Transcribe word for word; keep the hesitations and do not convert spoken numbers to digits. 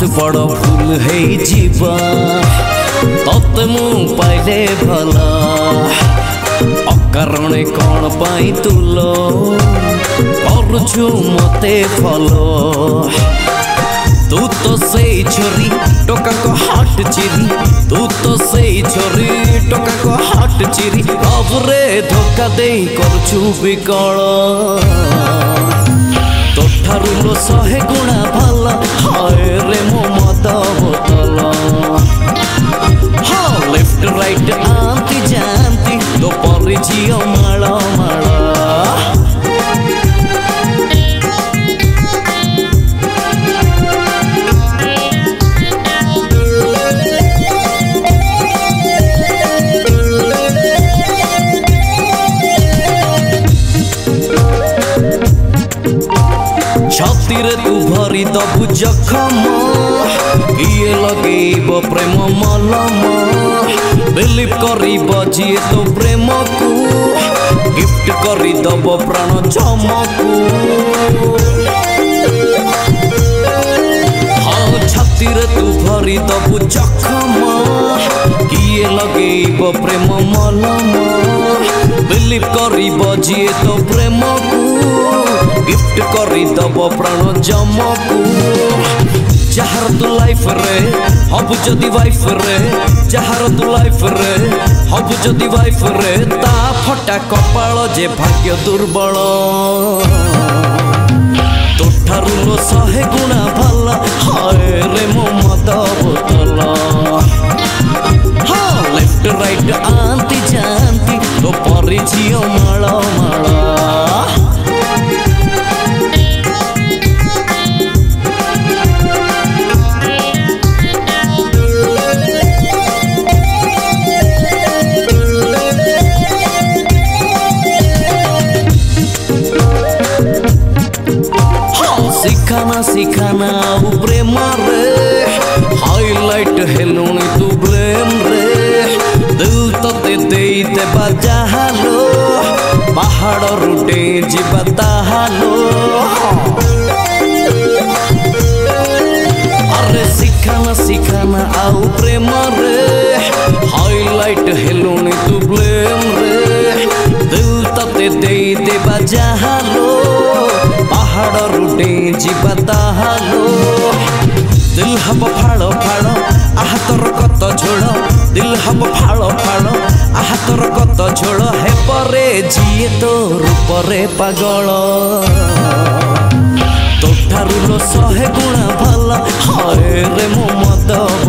बड़ भूल है जीवा तते मु पाइले भला अकारणे कौन पाई तुलो करुछु मते फलो तू तो सही छोरी टोका को हाट चिरी तू तो सही छोरी टोका को हाट चिरी अब रे धोखा दे करुछु बिकल तोठारु लो शहे गुणा भला हाय रे मो मद बोतल हाँ लेफ्ट राइट आंती जानती तो परी झियो माला माला छाती रे तू भरी दबु जखम किए लगेब प्रेम मलम बिलीव करिब जिए तो प्रेम को गिफ्ट करी दब प्राण चमकू हाँ छाती रे तू भरी दबु जखम किए लगेब प्रेम मलम बिलीव करिब जिए तो प्रेम को गिफ्ट करी दब प्राण जमकू जहार तू लाइफ रे हब जदि वाइफ रे जहार तू लाइफ रे हब जदि वाइफ रे ता फटा कपाल जे भाग्य दुर्बल तोठारु लो शहे गुणा भला हाय रे मो मद बोतल हाँ लेफ्ट राइट आंती जानती तो परी झियो माला माला सिखाना सिखाना प्रेम रे हाईलाइट हेलुनी तू ब्लेम रे दिल तते दे देबा जाहालो पहाड़ रुटे जीवा ताहालो अरे सिखाना सिखाना आउ प्रेम रे हाईलाइट हेलुनी तू ब्लेम रे दिल तते दे देबा जाहालो पहाड़ रुटे जीवा ताहालो दिल हब फाड़ो फाड़ो आहा तोर कत झोड़ दिल हब फाड़ो फाड़ो आहा तोर कत झोड़ हे परे जिए तो रूपरे पागल तोठारु लो शहे गुणा भला हाय रे मो मद